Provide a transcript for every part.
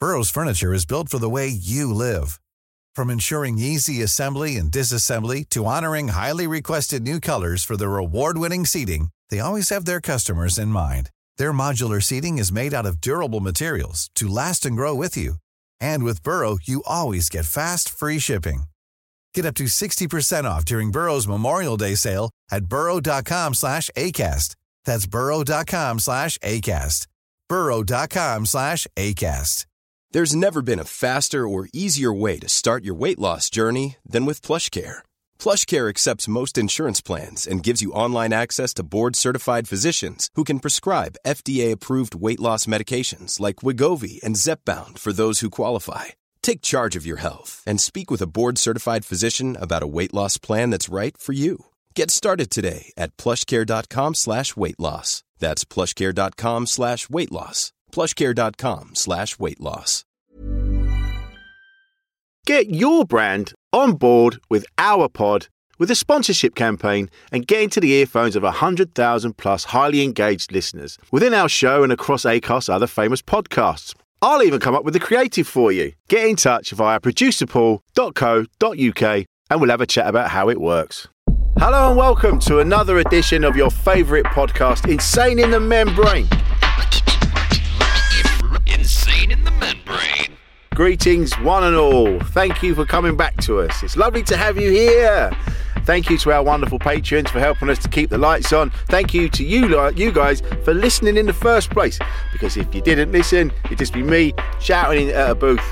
Burrow's furniture is built for the way you live. From ensuring easy assembly and disassembly to honoring highly requested new colors for their award-winning seating, they always have their customers in mind. Their modular seating is made out of durable materials to last and grow with you. And with Burrow, you always get fast, free shipping. Get up to 60% off during Burrow's Memorial Day sale at burrow.com/ACAST. That's burrow.com/ACAST. burrow.com/ACAST. There's never been a faster or easier way to start your weight loss journey than with PlushCare. PlushCare accepts most insurance plans and gives you online access to board-certified physicians who can prescribe FDA-approved weight loss medications like Wegovy and Zepbound for those who qualify. Take charge of your health and speak with a board-certified physician about a weight loss plan that's right for you. Get started today at plushcare.com/weight loss. That's plushcare.com/weight loss. plushcare.com/weight loss. Get your brand on board with our pod with a sponsorship campaign and get into the earphones of 100,000 plus highly engaged listeners within our show and across Acast's other famous podcasts. I'll even come up with the creative for you. Get in touch via producerpaul.co.uk and we'll have a chat about how it works. Hello and welcome to another edition of your favourite podcast, Insane in the Membrane. Insane in the Membrane. Greetings, one and all. Thank you for coming back to us. It's lovely to have you here. Thank you to our wonderful patrons for helping us to keep the lights on. Thank you to you guys for listening in the first place. Because if you didn't listen, it'd just be me shouting in a booth,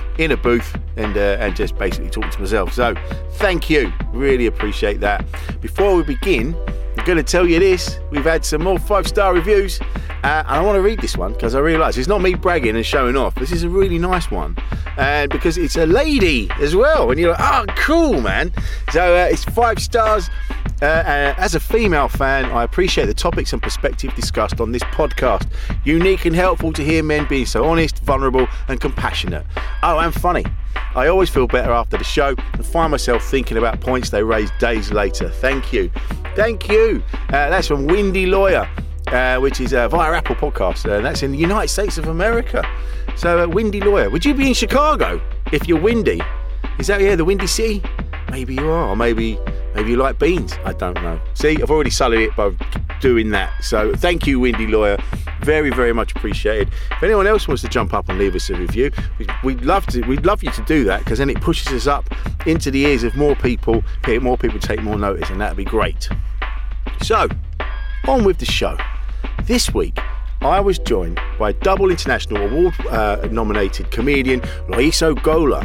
and just basically talking to myself. So, thank you. Really appreciate that. Before we begin, I'm going to tell you this. We've had some more 5-star reviews. And I want to read this one because I realise it's not me bragging and showing off. This is a really nice one. And because it's a lady as well. And you're like, oh, cool, man. So it's 5 stars. As a female fan, I appreciate the topics and perspective discussed on this podcast. Unique and helpful to hear men being so honest, vulnerable and compassionate. Oh, and funny. I always feel better after the show and find myself thinking about points they raised days later. Thank you. Thank you. That's from Windy Lawyer. Which is via Apple Podcasts. That's in the United States of America. So, Windy Lawyer. Would you be in Chicago if you're windy? Is that, the Windy City? Maybe you are. Or maybe you like beans. I don't know. See, I've already sullied it by doing that. So, thank you, Windy Lawyer. Very, very much appreciated. If anyone else wants to jump up and leave us a review, we'd love you to do that because then it pushes us up into the ears of more people. More people take more notice, and that'd be great. So, on with the show. This week, I was joined by double international award-nominated comedian Loyiso Gola.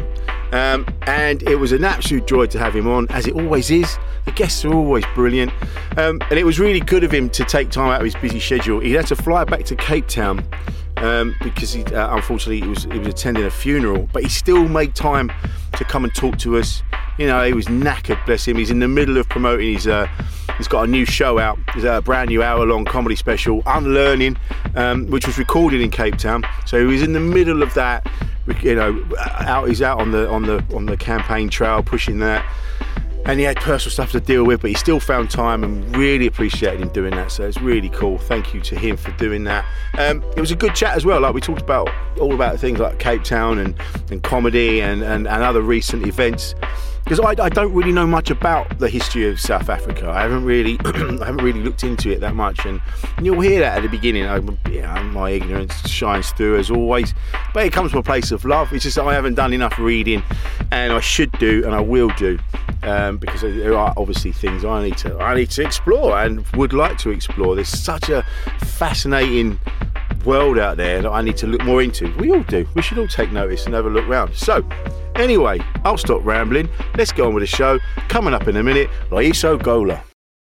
And it was an absolute joy to have him on, as it always is. The guests are always brilliant. And it was really good of him to take time out of his busy schedule. He had to fly back to Cape Town because he, unfortunately he was attending a funeral, but he still made time to come and talk to us. He was knackered, bless him. He's in the middle of promoting his... He's got a new show out. It's a brand new hour-long comedy special, Unlearning, which was recorded in Cape Town. So he was in the middle of that. He's out on the campaign trail pushing that, and he had personal stuff to deal with, but he still found time and really appreciated him doing that. So it's really cool. Thank you to him for doing that. It was a good chat as well. Like we talked about all about things like Cape Town and comedy and other recent events. Because I don't really know much about the history of South Africa. I haven't really looked into it that much, and you'll hear that at the beginning. My ignorance shines through as always, but it comes from a place of love. It's just that I haven't done enough reading, and I should do, and I will do, because there are obviously things I need to explore and would like to explore. There's such a fascinating world out there that I need to look more into. We all do. We should all take notice and have a look round. So, anyway, I'll stop rambling. Let's go on with the show. Coming up in a minute, Loyiso Gola.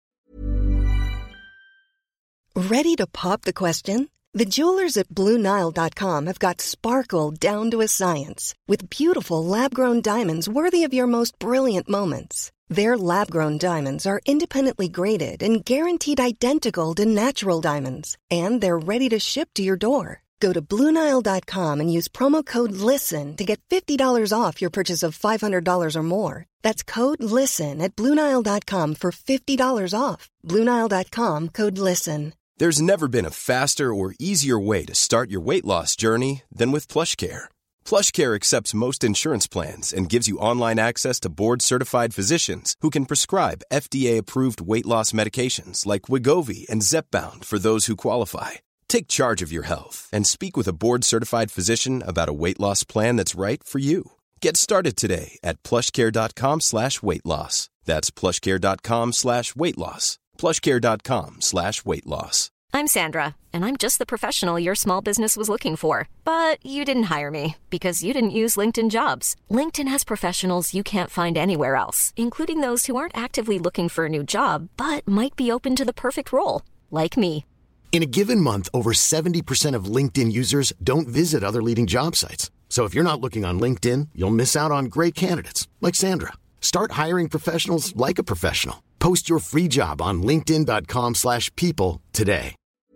Ready to pop the question? The jewelers at BlueNile.com have got sparkle down to a science with beautiful lab-grown diamonds worthy of your most brilliant moments. Their lab-grown diamonds are independently graded and guaranteed identical to natural diamonds, and they're ready to ship to your door. Go to BlueNile.com and use promo code LISTEN to get $50 off your purchase of $500 or more. That's code LISTEN at BlueNile.com for $50 off. BlueNile.com, code LISTEN. There's never been a faster or easier way to start your weight loss journey than with PlushCare. PlushCare accepts most insurance plans and gives you online access to board-certified physicians who can prescribe FDA-approved weight loss medications like Wegovy and Zepbound for those who qualify. Take charge of your health and speak with a board-certified physician about a weight loss plan that's right for you. Get started today at plushcare.com/weight loss. That's plushcare.com/weight loss. plushcare.com/weight loss. I'm Sandra, and I'm just the professional your small business was looking for. But you didn't hire me because you didn't use LinkedIn Jobs. LinkedIn has professionals you can't find anywhere else, including those who aren't actively looking for a new job, but might be open to the perfect role, like me. In a given month, over 70% of LinkedIn users don't visit other leading job sites. So if you're not looking on LinkedIn, you'll miss out on great candidates like Sandra. Start hiring professionals like a professional. Post your free job on linkedin.com/people today.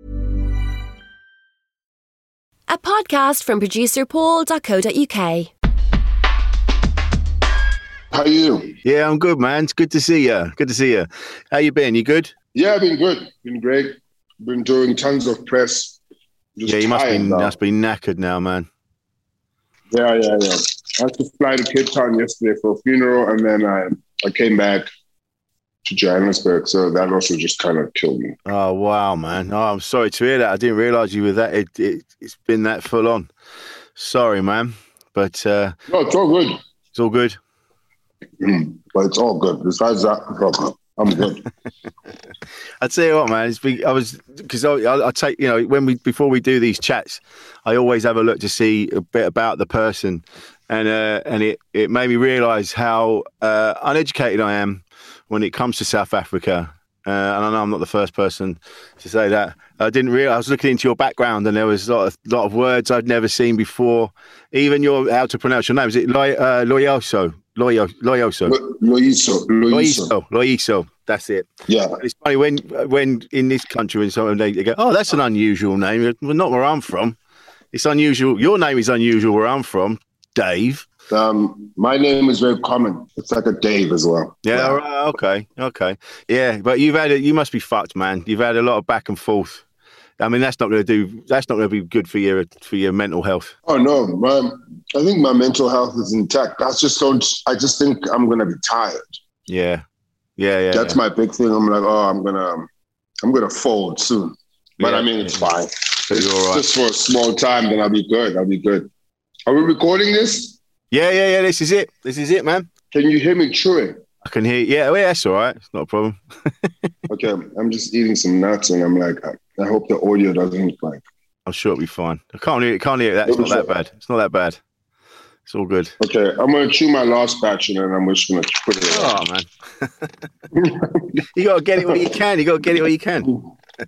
A podcast from producer Paul.co.uk. How are you? Yeah, I'm good, man. It's good to see you. Good to see you. How you been? You good? Yeah, I've been good. Been great. Been doing tons of press. Yeah, you must be knackered now, man. Yeah. I had to fly to Cape Town yesterday for a funeral, and then I came back to Johannesburg, so that also just kind of killed me. Oh, wow, man. Oh, I'm sorry to hear that. I didn't realise you were that. It's been that full on. Sorry, man. But no, it's all good. It's all good. But it's all good. Besides that, it's all good. I'm good. I tell you what, man. I take, you know, before we do these chats, I always have a look to see a bit about the person, and it made me realise how uneducated I am when it comes to South Africa. And I know I'm not the first person to say that. I didn't realize. I was looking into your background, and there was a lot of words I'd never seen before. Even how to pronounce your name. Is it Loyiso? Loyiso. That's it. Yeah. It's funny when in this country, when someone they go, "Oh, that's an unusual name." Well, not where I'm from. It's unusual. Your name is unusual where I'm from, Dave. My name is very common. It's like a Dave as well. Yeah. All right. Okay. Yeah, but you must be fucked, man. You've had a lot of back and forth. I mean, that's not going to be good for your mental health. Oh no, I think my mental health is intact. I just think I'm going to be tired. Yeah. That's my big thing. I'm like, I'm gonna fold soon. But I mean, it's fine. It's all right. Just for a small time, then I'll be good. Are we recording this? Yeah. This is it, man. Can you hear me chewing? I can hear. Yeah, that's all right. It's not a problem. Okay, I'm just eating some nuts, and I'm like, I hope the audio doesn't like. I'm sure it'll be fine. I can't hear that. It's not that bad. It's not that bad. It's all good. Okay, I'm gonna chew my last batch, and then I'm just gonna put it. Oh man, you gotta get it where you can.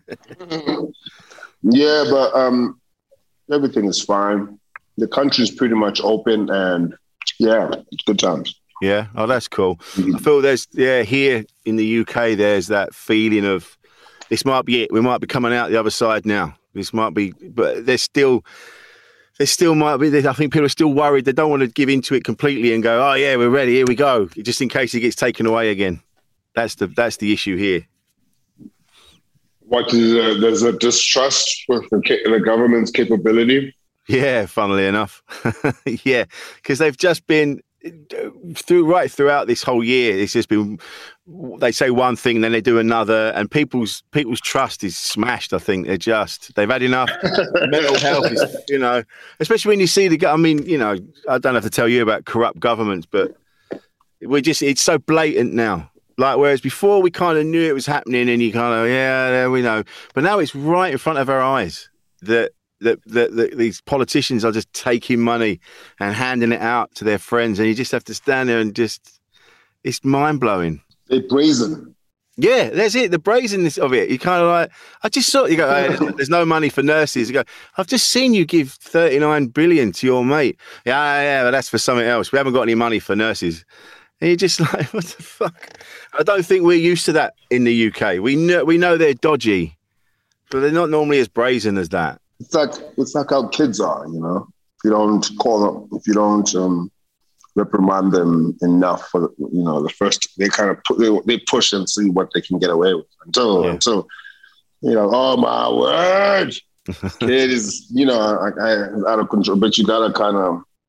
Yeah, but everything is fine. The country's pretty much open, and yeah, it's good times. Yeah, oh, that's cool. I feel here in the UK, there's that feeling of this might be it. We might be coming out the other side now. This might be, but there still might be. I think people are still worried. They don't want to give into it completely and go, "Oh yeah, we're ready. Here we go," just in case it gets taken away again. That's the issue here. What is there's a distrust with the government's capability? Yeah, funnily enough, yeah, because they've just been throughout this whole year. It's just been they say one thing, then they do another, and people's trust is smashed. I think they've had enough. Mental health is, especially when you see I don't have to tell you about corrupt governments, but it's so blatant now. Like, whereas before we kind of knew it was happening and you kind of, there we know. But now it's right in front of our eyes that these politicians are just taking money and handing it out to their friends. And you just have to stand there and it's mind-blowing. They're brazen. Yeah, that's it. The brazenness of it. You kind of like, I just saw, you go, hey, there's no money for nurses. You go, I've just seen you give 39 billion to your mate. Yeah, but that's for something else. We haven't got any money for nurses. And you're just like, what the fuck? I don't think we're used to that in the UK. We know they're dodgy, but they're not normally as brazen as that. It's like how kids are, If you don't call them, if you don't reprimand them enough for the first, they kind of they push and see what they can get away with until oh my word, kid is out of control. But you gotta kind of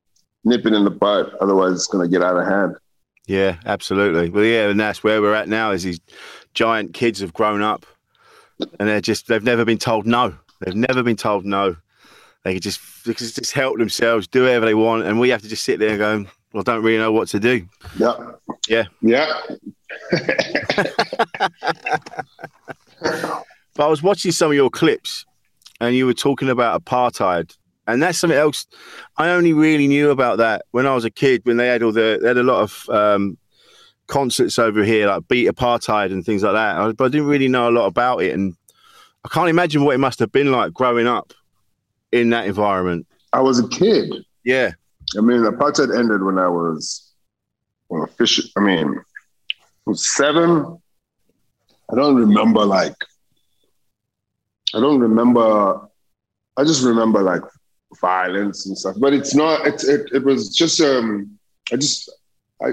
nip it in the bud. Otherwise, it's going to get out of hand. Yeah, absolutely. Well, yeah, and that's where we're at now. Is these giant kids have grown up, and they've never been told no. They've never been told no. They can just help themselves, do whatever they want, and we have to just sit there and go, well, I don't really know what to do. Yeah. Yeah. Yeah. But I was watching some of your clips, and you were talking about apartheid, and that's something else. I only really knew about that when I was a kid, when they had a lot of concerts over here, like Beat Apartheid and things like that. But I didn't really know a lot about it, and I can't imagine what it must have been like growing up in that environment. I was a kid. Yeah. I mean, apartheid ended when I was, was 7. I don't remember I just remember like violence and stuff, but it's not, it was just, I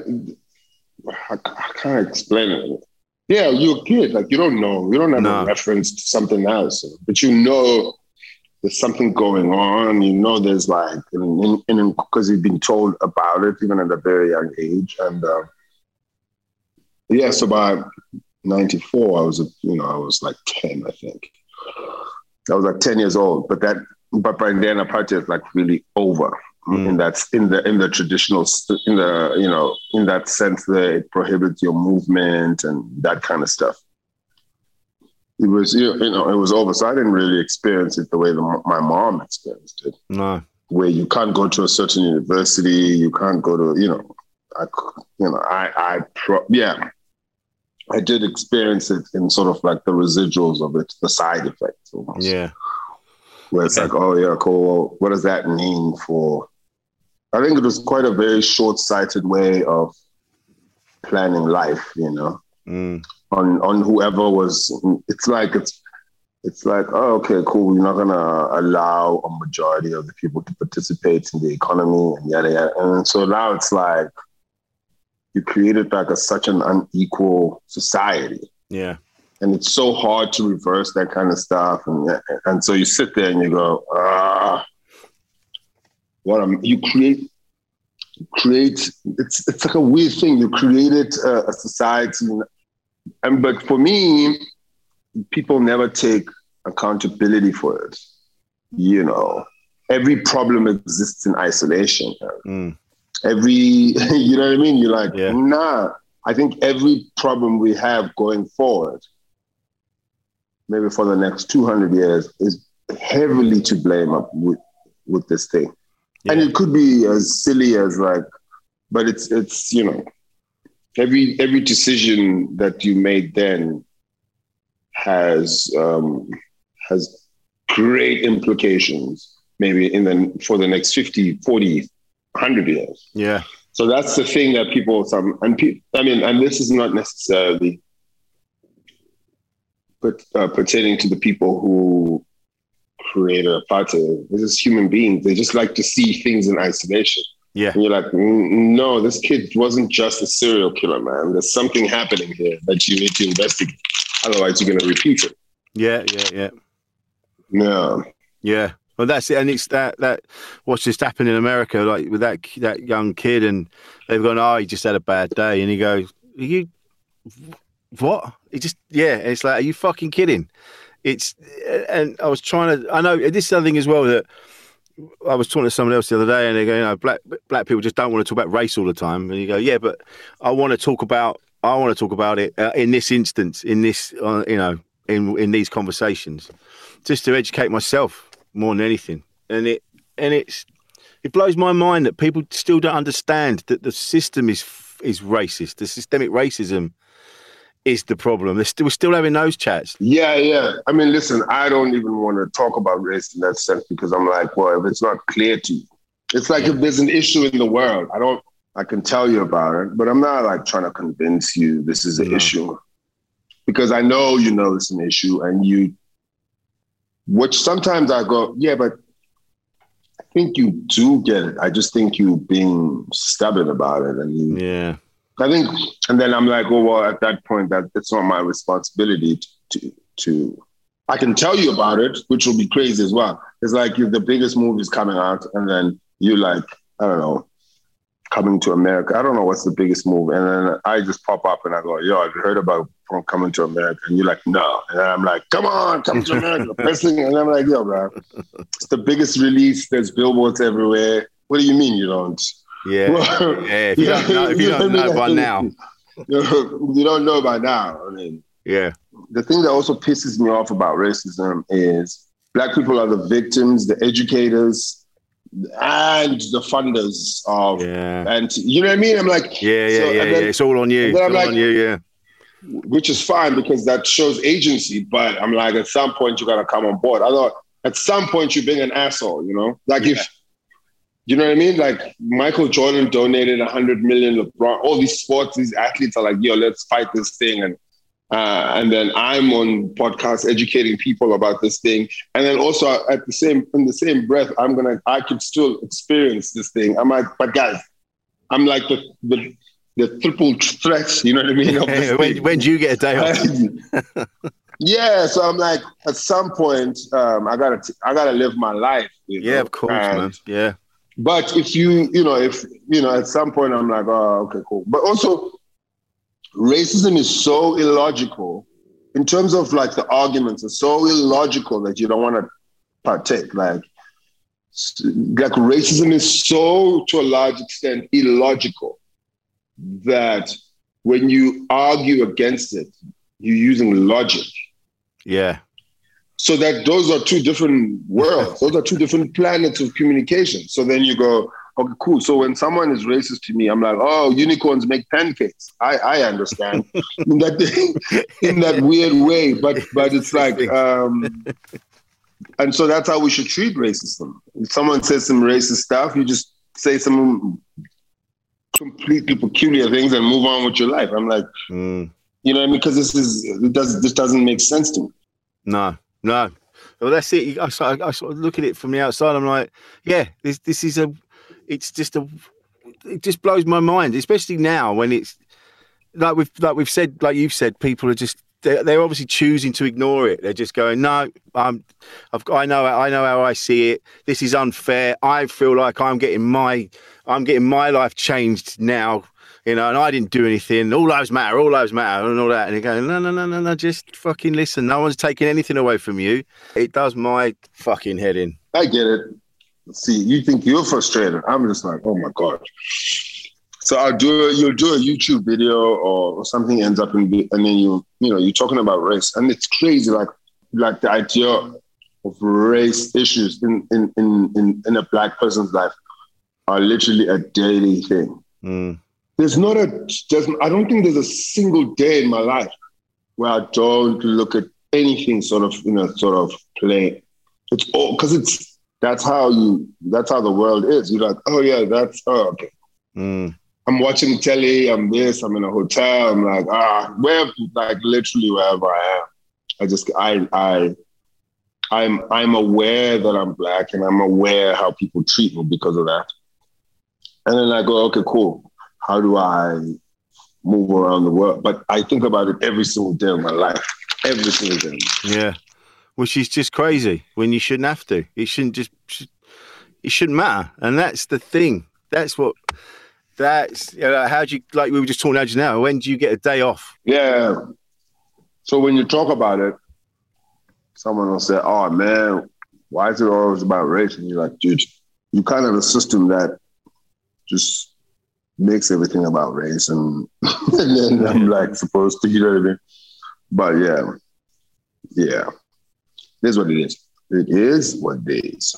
can't explain it. Yeah, you're a kid, like you don't know, you don't have a reference to something else, but you know there's something going on, you know there's like, because you've been told about it even at a very young age. And so by 94, I was like 10, I think. I was like 10 years old, but by then apartheid is like really over. And that's in the traditional, in that sense that it prohibits your movement and that kind of stuff. It was, it was over. So I didn't really experience it the way my mom experienced it. No. Where you can't go to a certain university, you can't go to, I did experience it in sort of like the residuals of it, the side effects almost. Yeah. Where it's like, oh yeah, cool. What does that mean for, I think it was quite a very short-sighted way of planning life, on whoever was, it's like, oh, okay, cool. You're not going to allow a majority of the people to participate in the economy and yada, yada. And so now it's like, you created like such an unequal society. Yeah. And it's so hard to reverse that kind of stuff. And so you sit there and you go, you create, it's like a weird thing. You created a society. But for me, people never take accountability for it. Every problem exists in isolation. You know what I mean? You're like, nah, I think every problem we have going forward, maybe for the next 200 years, is heavily to blame up with this thing. Yeah. And it could be as silly as like, but it's every decision that you made then has great implications, maybe for the next 50, 40, 100 years. Yeah. So that's the thing that and this is not necessarily pertaining to the people who create apartheid. This is human beings. They just like to see things in isolation. Yeah. And you're like, no, this kid wasn't just a serial killer, man. There's something happening here that you need to investigate. Otherwise, you're going to repeat it. Yeah. Yeah. Well, that's it, and it's that what's just happened in America, like with that young kid, and they've gone, oh, he just had a bad day, and he goes, what? He just, it's like, are you fucking kidding? And I was I know this is something as well that I was talking to someone else the other day, and they go, black people just don't want to talk about race all the time, and you go, yeah, but I want to talk about it in this instance, in this, in these conversations, just to educate myself more than anything. And it blows my mind that people still don't understand that the system is racist. The systemic racism is the problem. We're still having those chats. Yeah. I mean, listen, I don't even want to talk about race in that sense, because I'm like, well, if it's not clear to you, it's like if there's an issue in the world, I can tell you about it, but I'm not like trying to convince you this is an issue, because I know it's an issue, and which sometimes I go, yeah, but I think you do get it. I just think you being stubborn about it. And I think, and then I'm like, well, at that point, that it's not my responsibility to, I can tell you about it, which will be crazy as well. It's like if the biggest movie is coming out and then you like, I don't know, Coming to America. I don't know what's the biggest move. And then I just pop up and I go, yo, I've heard about Coming to America. And you're like, no. And I'm like, come on, come to America. Best thing. And I'm like, yo, bro, it's the biggest release. There's billboards everywhere. What do you mean you don't? Yeah. If you don't know by now. You don't know by now. I mean, yeah. The thing that also pisses me off about racism is Black people are the victims, the educators, and the funders of, and you know what I mean? I'm like, yeah. It's all on you. It's all on you, yeah. Which is fine because that shows agency. But I'm like, at some point you gotta come on board. I thought at some point you're being an asshole, you know? Like if, you know what I mean? Like Michael Jordan donated 100 million. LeBron, all these sports, these athletes are like, yo, let's fight this thing. And then I'm on podcasts educating people about this thing. And then also in the same breath, I could still experience this thing. I'm like, but guys, I'm like the triple threat, you know what I mean? When do you get a day off? Yeah, so I'm like, at some point, I gotta live my life. Yeah, of course, man. Yeah. But if at some point I'm like, oh, okay, cool. But also, racism is so illogical in terms of like the arguments are so illogical that you don't want to partake. Like racism is so, to a large extent, illogical that when you argue against it, you're using logic. Yeah. So that those are two different worlds. Those are two different planets of communication. So then you go, okay, cool. So when someone is racist to me, I'm like, oh, unicorns make pancakes. I understand in that weird way, but it's like, and so that's how we should treat racism. If someone says some racist stuff, you just say some completely peculiar things and move on with your life. I'm like, you know what I mean? Because this doesn't make sense to me. No. Well, that's it. I sort of look at it from the outside. I'm like, yeah, this is it just blows my mind, especially now when it's like we've said, like you've said, people are just they're obviously choosing to ignore it. They're just going, no, I know how I see it. This is unfair. I feel like I'm getting my life changed now, you know, and I didn't do anything. All lives matter, and all that. And they go, no, just fucking listen. No one's taking anything away from you. It does my fucking head in. I get it. See, you think you're frustrated. I'm just like, oh my God. So you'll do a YouTube video or something ends up and then you're talking about race. And it's crazy, like the idea of race issues in a Black person's life are literally a daily thing. I don't think there's a single day in my life where I don't look at anything sort of play. It's all because that's how the world is. You're like, oh yeah, okay. I'm watching telly, I'm in a hotel, I'm like, literally wherever I am. I'm aware that I'm Black and I'm aware how people treat me because of that. And then I go, okay, cool. How do I move around the world? But I think about it every single day of my life. Every single day. Yeah. Which is just crazy when you shouldn't have to. It shouldn't matter. And that's the thing. How do you, like we were just talking about just now, when do you get a day off? Yeah. So when you talk about it, someone will say, oh man, why is it always about race? And you're like, dude, you kind of a system that just makes everything about race. And then I'm like supposed to, you know what I mean? But yeah. It is what it is. It is what it is.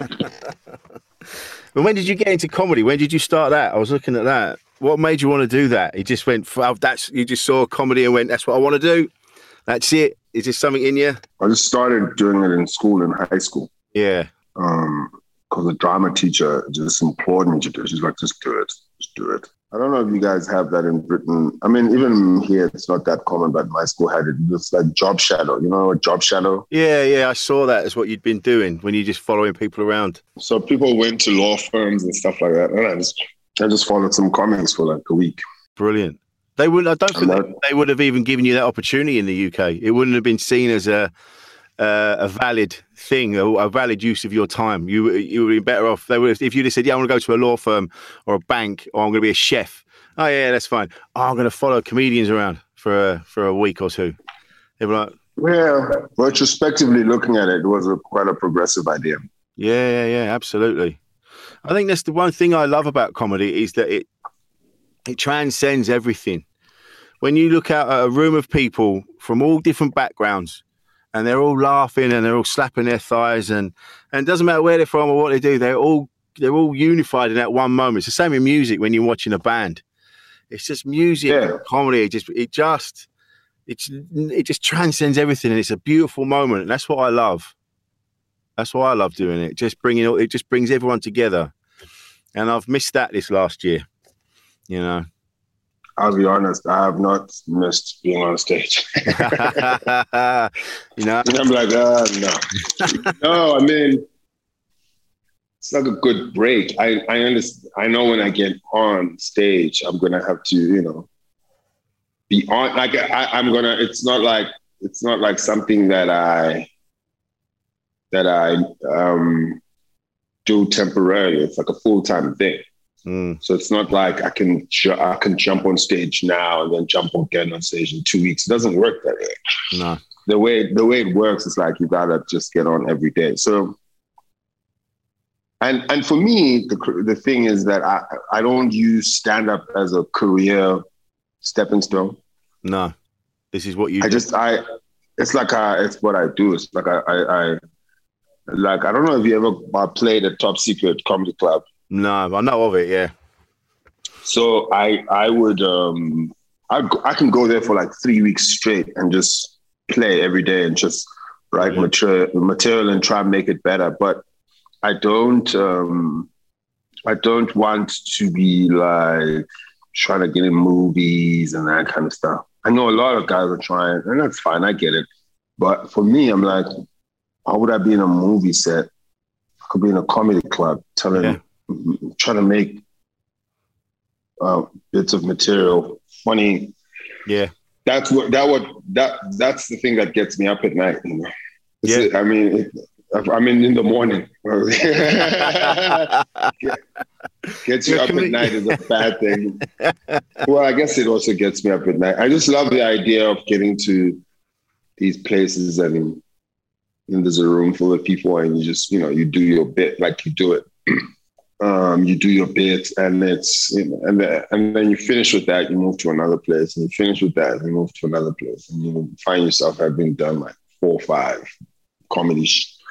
But when did you get into comedy? When did you start that? I was looking at that. What made you want to do that? You just went, you just saw comedy and went, that's what I want to do. That's it. Is there something in you? I just started doing it in high school. Yeah. Because the drama teacher just implored me to do it. She's like, just do it. I don't know if you guys have that in Britain. I mean, even here, it's not that common, but my school had it. It's like job shadow. You know what job shadow? Yeah. I saw that as what you'd been doing when you're just following people around. So people went to law firms and stuff like that. And I just followed some comics for like a week. Brilliant. I don't think they would have even given you that opportunity in the UK. It wouldn't have been seen as a a valid thing, a valid use of your time. You would be better off. They would, if you'd have said, "Yeah, I want to go to a law firm or a bank, or I'm going to be a chef." Oh yeah, that's fine. Oh, I'm going to follow comedians around for a week or two. They were like, well, retrospectively looking at it, it was quite a progressive idea. Yeah, absolutely. I think that's the one thing I love about comedy is that it transcends everything. When you look out at a room of people from all different backgrounds, and they're all laughing and they're all slapping their thighs, and it doesn't matter where they're from or what they do, they're all unified in that one moment. It's the same in music when you're watching a band. It's just music, comedy. It just transcends everything, and it's a beautiful moment. And that's what I love. That's why I love doing it. It just brings everyone together, and I've missed that this last year. You know. I'll be honest, I have not missed being on stage. You know, and I'm like, no. No, I mean, it's like a good break. I understand. I know when I get on stage, I'm gonna have to, you know, be on. Like I'm gonna. It's not like something that I do temporarily. It's like a full-time thing. So it's not like I can jump on stage now and then jump again on stage in 2 weeks. It doesn't work that way. No. The way it works is like you gotta just get on every day. So, and for me, the thing is that I don't use stand-up as a career stepping stone. No, this is what you. It's like it's what I do. It's like I don't know if you ever played at Top Secret Comedy Club. No, I know of it, yeah. So I would I can go there for like 3 weeks straight and just play every day and just write material and try and make it better. But I don't want to be like trying to get in movies and that kind of stuff. I know a lot of guys are trying, and that's fine, I get it. But for me, I'm like, how would I be in a movie set? I could be in a comedy club trying to make bits of material funny. Yeah, that's the thing that gets me up at night. You know? I mean, in the morning. Gets you up at night is a bad thing. Well, I guess it also gets me up at night. I just love the idea of getting to these places and there's a room full of people and you just, you do your bit like you do it. You do your bit and it's, and then you finish with that, you move to another place, and you finish with that, and you move to another place, and you find yourself having done like 4 or 5 comedy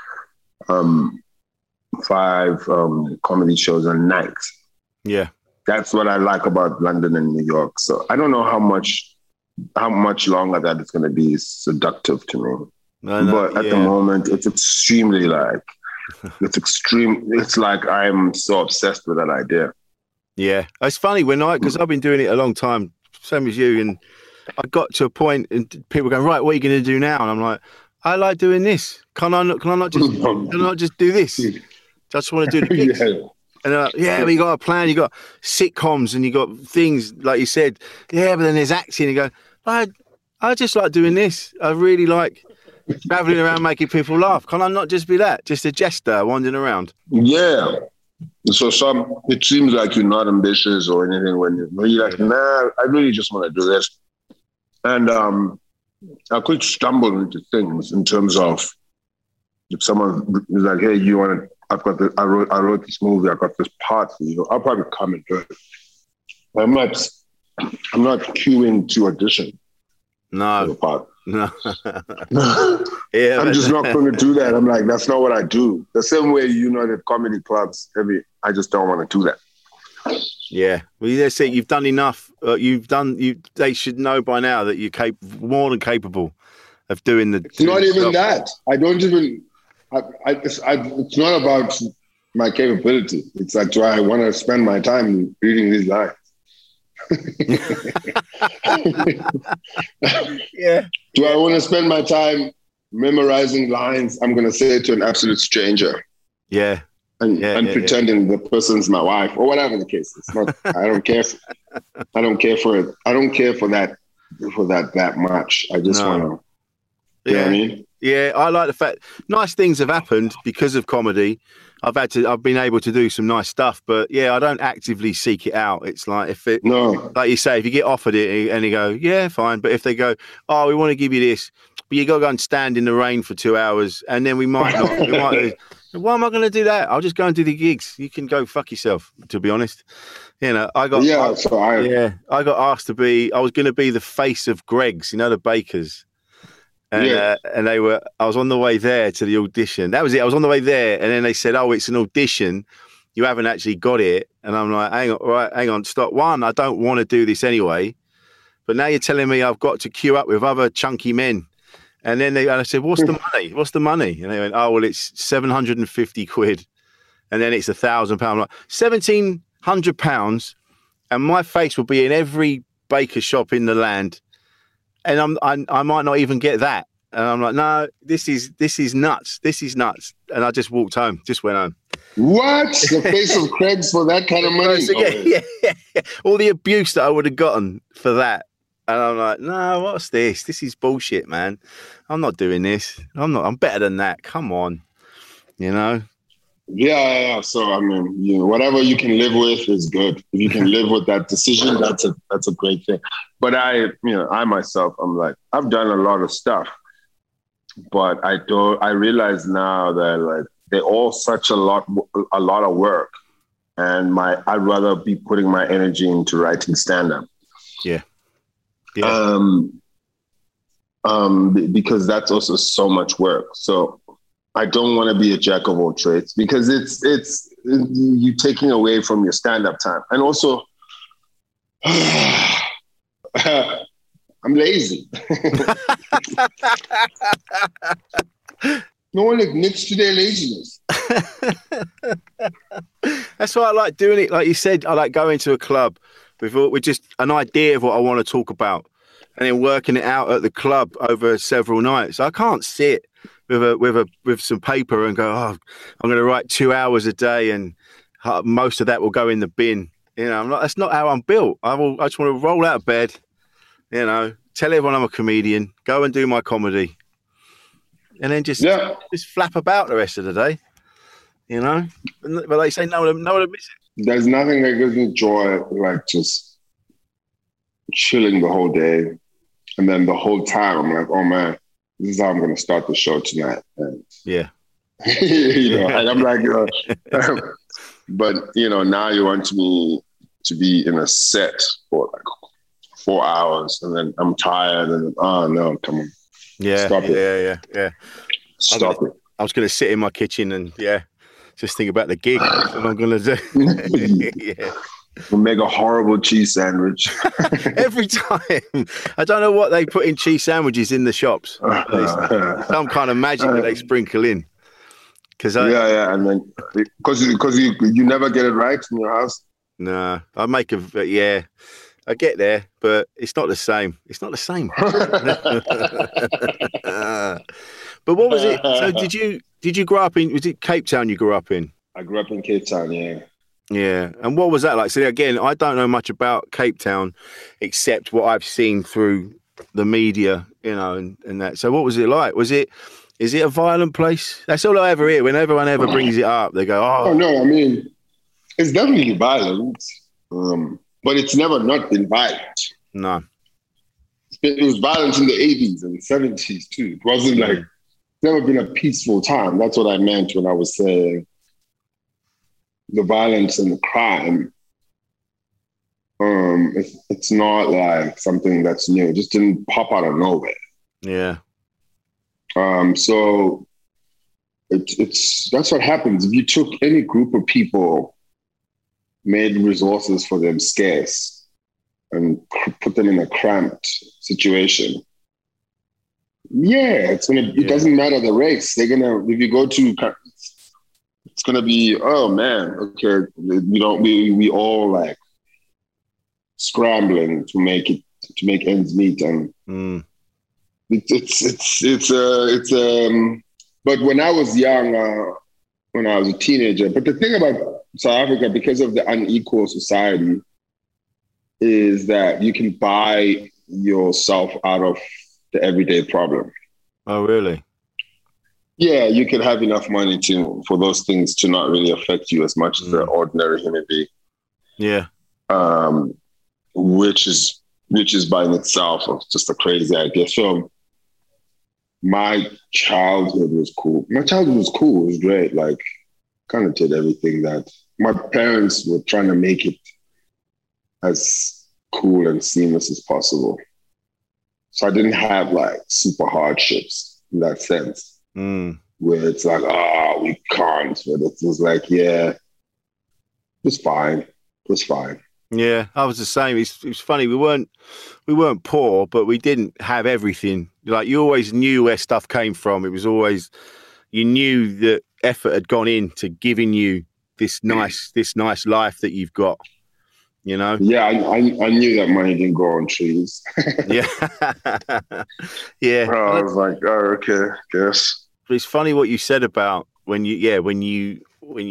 comedy shows a night. Yeah. That's what I like about London and New York. So I don't know how much longer that is going to be seductive to me. But at the moment, it's extremely it's like I'm so obsessed with that idea. Yeah. It's funny because I've been doing it a long time, same as you, and I got to a point and people go, right, what are you going to do now? And I'm like, I like doing this. Can I not just do this? I just want to do the gigs. And they're like, yeah, but you got a plan, you got sitcoms and you got things, like you said, yeah, but then there's acting. You go, I just like doing this. I really like traveling around making people laugh. Can I not just be that? Just a jester wandering around? Yeah. So it seems like you're not ambitious or anything when you're like, nah, I really just want to do this. And I could stumble into things in terms of if someone is like, hey, I wrote this movie, I got this part for you, I'll probably come and do it. I'm not queuing to audition. No. For the part. No. Yeah, I'm just not going to do that. I'm like, that's not what I do. The same way, at comedy clubs, I just don't want to do that. Yeah, well, they say you've done enough. They should know by now that you're more than capable of doing the. It's not even that. I don't even. It's not about my capability. It's like, do I want to spend my time reading these lines? Yeah. Do I want to spend my time memorizing lines I'm going to say to an absolute stranger? Yeah. And pretending the person's my wife or whatever the case. It's not. I don't care. I don't care for it. I don't care for that that much. I just want to. You know what I mean? Yeah, I like the fact nice things have happened because of comedy. I've been able to do some nice stuff, but yeah, I don't actively seek it out. It's like like you say, if you get offered it and you go, yeah, fine. But if they go, oh, we want to give you this, but you got to go and stand in the rain for 2 hours, and then we might not. Why am I going to do that? I'll just go and do the gigs. You can go fuck yourself, to be honest. You know, I got asked to be. I was going to be the face of Greggs, the bakers. And I was on the way there to the audition. That was it. I was on the way there, and then they said, "Oh, it's an audition. You haven't actually got it." And I'm like, "Hang on, stop. One, I don't want to do this anyway, but now you're telling me I've got to queue up with other chunky men." And then I said, "What's the money? What's the money?" And they went, "Oh, well, it's 750 quid, and then it's £1,000." I'm like, £1,700, and my face will be in every baker shop in the land. And I might not even get that. And I'm like, no, this is nuts. This is nuts. And I just walked home, just went home. What? The face of Greggs for that kind of money? So, yeah. All the abuse that I would have gotten for that. And I'm like, no, what's this? This is bullshit, man. I'm not doing this. I'm better than that. Come on. Yeah. So, I mean, whatever you can live with is good. If you can live with that decision, that's a great thing. But I myself, I'm like, I've done a lot of stuff, but I realize now that like they're all such a lot of work, and I'd rather be putting my energy into writing stand-up. Yeah. Because that's also so much work. So I don't want to be a jack of all trades, because it's you taking away from your stand-up time. And also, I'm lazy. No one admits to their laziness. That's why I like doing it. Like you said, I like going to a club with just an idea of what I want to talk about, and then working it out at the club over several nights. I can't sit with some paper and go, oh, I'm going to write 2 hours a day, and most of that will go in the bin. That's not how I'm built. I just want to roll out of bed, tell everyone I'm a comedian, go and do my comedy, and then just flap about the rest of the day, But they say no one admits it. There's nothing that gives me joy like just chilling the whole day, and then the whole time I'm like, oh man, this is how I'm going to start the show tonight. And, yeah. And I'm like, but now you want me to be in a set for like 4 hours, and then I'm tired, and oh no, come on. Yeah. Stop it. Yeah. Stop it. I was going to sit in my kitchen and just think about the gig. That's what I'm going to do. Yeah. We'll make a horrible cheese sandwich. Every time. I don't know what they put in cheese sandwiches in the shops. Some kind of magic that they sprinkle in. And then because you never get it right in your house. No, I make I get there, but it's not the same. It's not the same. But what was it? So did you grow up in? Was it Cape Town you grew up in? I grew up in Cape Town. Yeah. Yeah, and what was that like? So again, I don't know much about Cape Town, except what I've seen through the media, and that. So what was it like? Is it a violent place? That's all I ever hear. When everyone ever brings it up, they go, "Oh, no, I mean, it's definitely violent, but it's never not been violent." No, it was violent in the 80s and the 70s too. It wasn't like it's never been a peaceful time. That's what I meant when I was saying the violence and the crime. It's not like something that's new. It just didn't pop out of nowhere. Yeah. So that's what happens. If you took any group of people, made resources for them scarce, and put them in a cramped situation, it doesn't matter the race. They're gonna, if you go to, it's gonna be, oh man, okay, we all like scrambling to make ends meet, and but when I was young, when I was a teenager, but the thing about South Africa, because of the unequal society, is that you can buy yourself out of the everyday problem. Oh, really? Yeah, you could have enough money for those things to not really affect you as much as the ordinary human being. Yeah. Which is by in itself just a crazy idea. So my childhood was cool. It was great. Like, kind of did everything that my parents were trying to make it as cool and seamless as possible. So I didn't have like super hardships in that sense, where it's like, we can't. But it was like, yeah, it was fine. It was fine. Yeah, I was the same. It's funny. We weren't poor, but we didn't have everything. Like, you always knew where stuff came from. It was always, you knew that effort had gone into giving you this nice life that you've got. You know? Yeah, I knew that money didn't grow on trees. Yeah, yeah. I was like, oh, okay, guess. But it's funny what you said about when you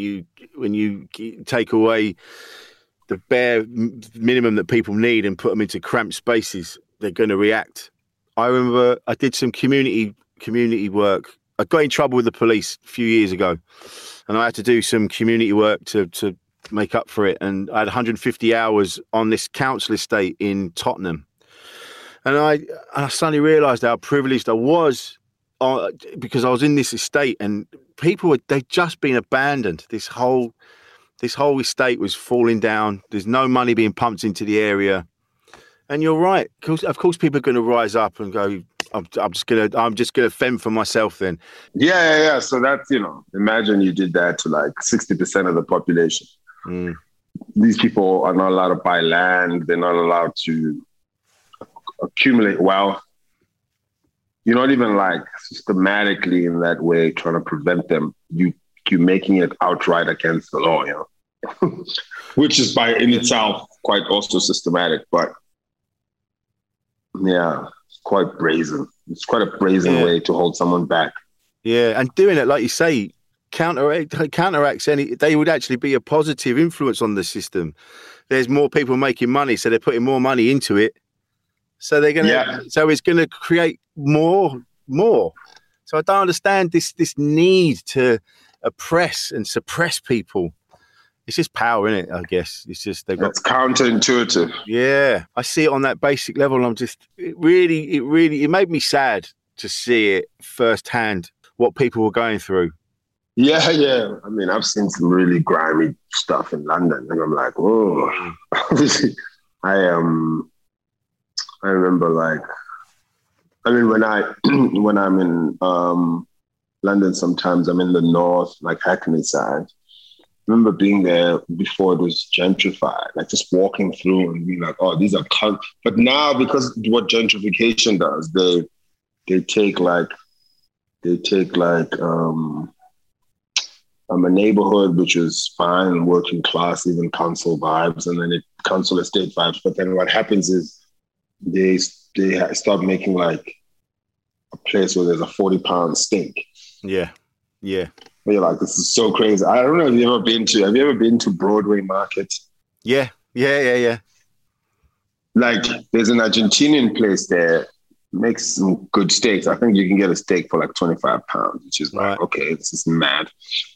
take away the bare minimum that people need and put them into cramped spaces, they're going to react. I remember I did some community work. I got in trouble with the police a few years ago, and I had to do some community work to make up for it. And I had 150 hours on this council estate in Tottenham. And I suddenly realised how privileged I was because I was in this estate and they'd just been abandoned. This whole estate was falling down. There's no money being pumped into the area. And you're right. Of course, people are going to rise up and go, I'm just gonna fend for myself then. Yeah. So that's, imagine you did that to like 60% of the population. These people are not allowed to buy land. They're not allowed to accumulate wealth. You're not even like systematically in that way trying to prevent them. You're making it outright against the law, which is by in itself quite also systematic, but yeah, it's quite brazen. It's quite a brazen way to hold someone back. Yeah, and doing it, like you say, counteracts any. They would actually be a positive influence on the system. There's more people making money, so they're putting more money into it. So they're gonna. So it's gonna create more. So I don't understand this need to oppress and suppress people. It's just power, isn't it? I guess it's just It's counterintuitive. Yeah, I see it on that basic level. It made me sad to see it firsthand what people were going through. Yeah. I mean, I've seen some really grimy stuff in London, and I'm like, whoa. I remember when I'm in London, sometimes I'm in the north, like Hackney side. I remember being there before it was gentrified, like just walking through and being like, oh, these are but now, because what gentrification does, they take a neighborhood which is fine, working class, even council vibes, and then council estate vibes. But then what happens is they start making like a place where there's a 40-pound stink. Yeah. You're like, this is so crazy. I don't know if have you ever been to Broadway Market? Yeah. Like, there's an Argentinian place there, makes some good steaks. I think you can get a steak for like 25 pounds, which is like, okay, this is mad.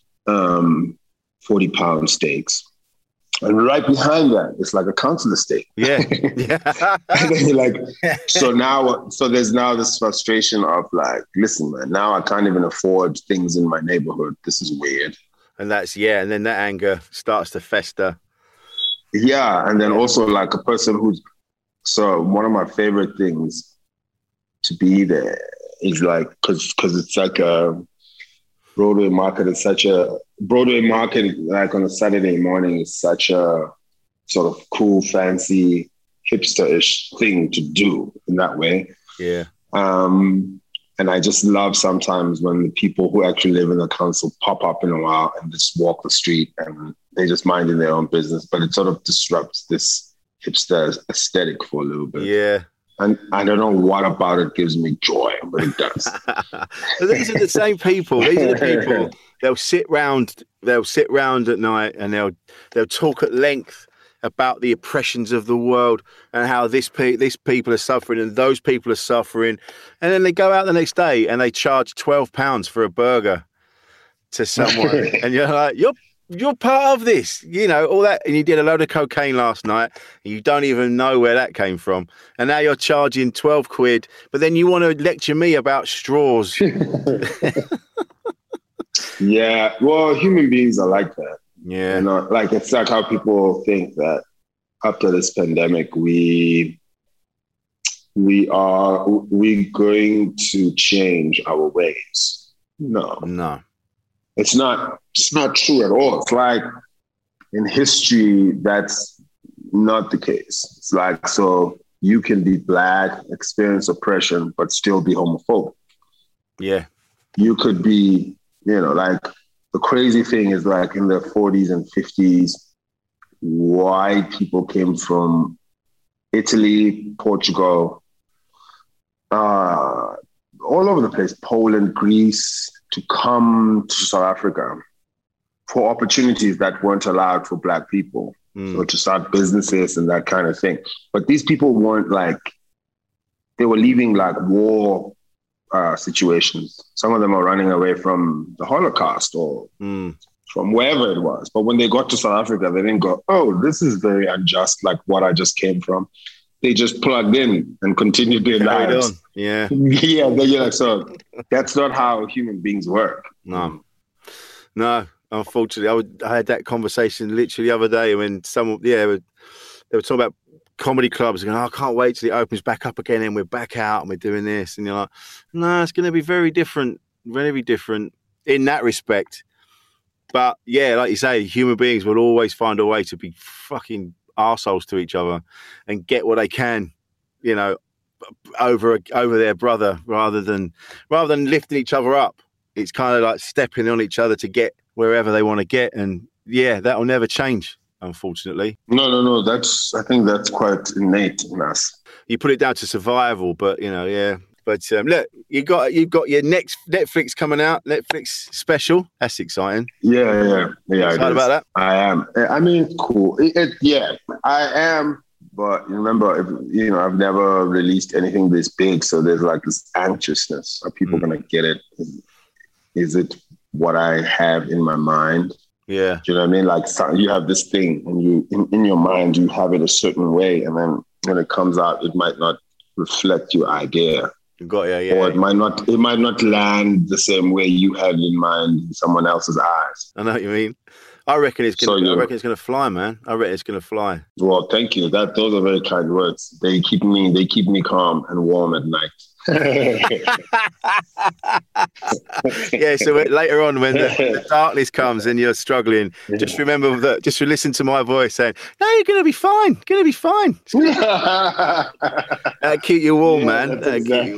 40-pound steaks. And right behind that, it's like a council estate. Yeah. And then you're like, so there's now this frustration of like, listen, man, now I can't even afford things in my neighborhood. This is weird. And and then that anger starts to fester. Yeah. And then also like a person so one of my favorite things to be there is like, cause it's like Broadway Market, like on a Saturday morning, is such a sort of cool, fancy, hipster-ish thing to do in that way. Yeah. And I just love sometimes when the people who actually live in the council pop up in a while and just walk the street and they just minding their own business, but it sort of disrupts this hipster aesthetic for a little bit. Yeah. And I don't know what about it gives me joy, but it does. These are the same people. These are the people. They'll sit round at night and they'll talk at length about the oppressions of the world and how this people are suffering and those people are suffering. And then they go out the next day and they charge £12 for a burger to someone. And you're like, you're part of this, you know, all that. And you did a load of cocaine last night and you don't even know where that came from. And now you're charging 12 quid, but then you want to lecture me about straws. Yeah, well, human beings are like that. Yeah. You know, like it's like how people think that after this pandemic, we're going to change our ways. No. It's not true at all. It's like in history, that's not the case. It's like, so you can be Black, experience oppression, but still be homophobic. Yeah. You could be, you know, like the crazy thing is like in the 40s and 50s, white people came from Italy, Portugal, all over the place, Poland, Greece, to come to South Africa for opportunities that weren't allowed for Black people. So to start businesses and that kind of thing. But these people weren't like, they were leaving like war situations. Some of them are running away from the Holocaust or from wherever it was. But when they got to South Africa, they didn't go, oh, this is very unjust, like what I just came from. They just plugged in and continued their lives. Yeah. Yeah, you're like, so that's not how human beings work. No, unfortunately. I had that conversation literally the other day when they were talking about comedy clubs going, I can't wait till it opens back up again and we're back out and we're doing this. And you're like, no, it's going to be very different in that respect. But yeah, like you say, human beings will always find a way to be fucking arseholes to each other and get what they can, you know, over their brother rather than lifting each other up. It's kind of like stepping on each other to get wherever they want to get. And yeah, that'll never change, unfortunately. No. I think that's quite innate in us. You put it down to survival, but you know, yeah. But look, you've got your next Netflix coming out, Netflix special. That's exciting. Yeah. Excited about that? I am. I mean, it's cool. Yeah, I am. But remember, I've never released anything this big, so there's like this anxiousness. Are people gonna get it? Is it what I have in my mind? Yeah. Do you know what I mean? Like you have this thing, and you in your mind you have it a certain way, and then when it comes out, it might not reflect your idea. Got yeah. Or it might not land the same way you had in mind in someone else's eyes. I know what you mean. I reckon it's gonna fly, man. I reckon it's gonna fly. Well, thank you. Those are very kind words. They keep me calm and warm at night. Yeah, so later on when the darkness comes and you're struggling, just remember that, just listen to my voice saying, no, you're going to be fine. That'll keep you warm, man. That's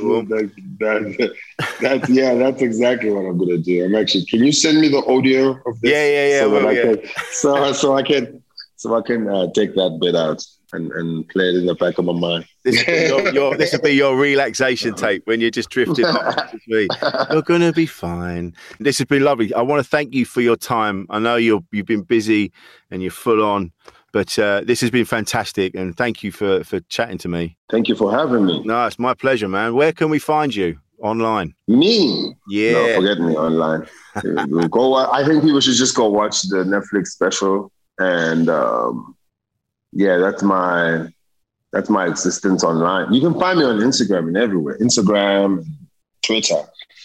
exactly what I'm going to do. Can you send me the audio of this? Yeah. So I can take that bit out and play it in the back of my mind. This will be your relaxation tape when you're just drifting off. You're going to be fine. This has been lovely. I want to thank you for your time. I know you've been busy and you're full on, but this has been fantastic. And thank you for chatting to me. Thank you for having me. No, it's my pleasure, man. Where can we find you online? Me? Yeah. No, forget me online. I think people should just go watch the Netflix special. And that's my existence online. You can find me on Instagram and everywhere, Instagram, Twitter.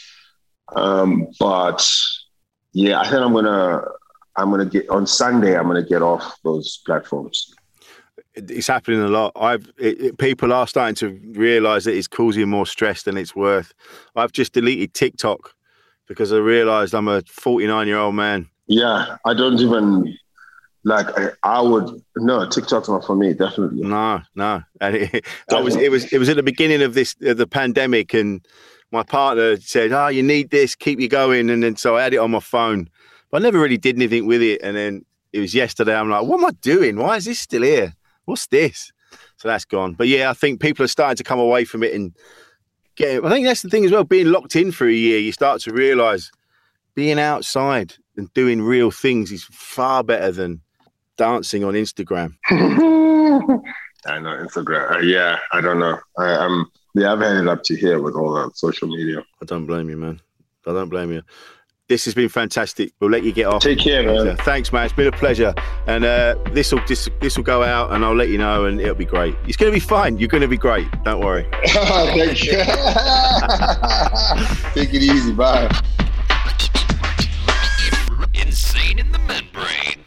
But yeah, I think I'm gonna get on Sunday. I'm gonna get off those platforms. It's happening a lot. People are starting to realise that it's causing more stress than it's worth. I've just deleted TikTok because I realised I'm a 49-year-old man. Yeah, I don't even. TikTok's not for me, definitely. No. And it was at the beginning of the pandemic, and my partner said, "Oh, you need this, keep you going." And then so I had it on my phone, but I never really did anything with it. And then it was yesterday. I'm like, "What am I doing? Why is this still here? What's this?" So that's gone. But yeah, I think people are starting to come away from it and get it. I think that's the thing as well. Being locked in for a year, you start to realise being outside and doing real things is far better than dancing on Instagram? I know Instagram. Yeah, I don't know. I've headed up to here with all that social media. I don't blame you, man. I don't blame you. This has been fantastic. We'll let you get off. Take care, man. Thanks, man. It's been a pleasure. And this will go out, and I'll let you know, and it'll be great. It's going to be fine. You're going to be great. Don't worry. Thank you. Take it easy. Bye. Insane in the membrane.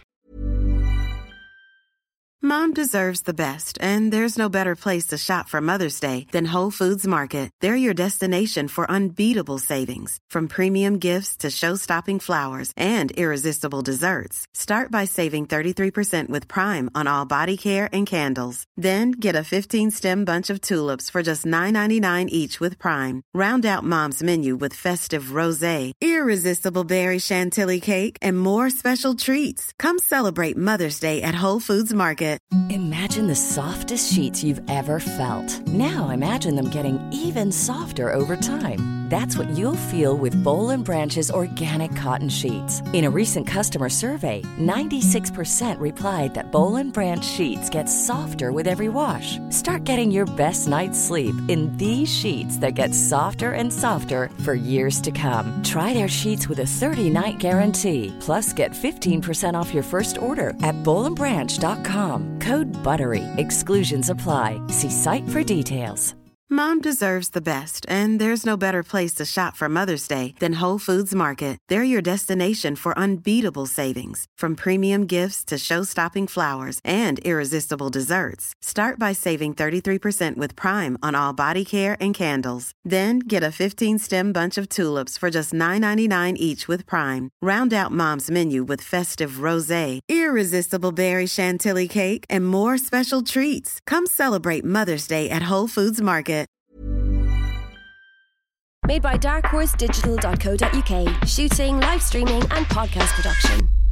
Mom deserves the best, and there's no better place to shop for Mother's Day than Whole Foods Market. They're your destination for unbeatable savings, from premium gifts to show-stopping flowers and irresistible desserts. Start by saving 33% with Prime on all body care and candles. Then get a 15-stem bunch of tulips for just $9.99 each with Prime. Round out Mom's menu with festive rosé, irresistible berry chantilly cake, and more special treats. Come celebrate Mother's Day at Whole Foods Market. Imagine the softest sheets you've ever felt. Now imagine them getting even softer over time. That's what you'll feel with Boll & Branch's organic cotton sheets. In a recent customer survey, 96% replied that Boll & Branch sheets get softer with every wash. Start getting your best night's sleep in these sheets that get softer and softer for years to come. Try their sheets with a 30-night guarantee. Plus, get 15% off your first order at bollandbranch.com. Code BUTTERY. Exclusions apply. See site for details. Mom deserves the best, and there's no better place to shop for Mother's Day than Whole Foods Market. They're your destination for unbeatable savings, from premium gifts to show-stopping flowers and irresistible desserts. Start by saving 33% with Prime on all body care and candles. Then get a 15-stem bunch of tulips for just $9.99 each with Prime. Round out Mom's menu with festive rosé, irresistible berry chantilly cake, and more special treats. Come celebrate Mother's Day at Whole Foods Market. Made by darkhorse digital.co.uk. Shooting, live streaming and podcast production.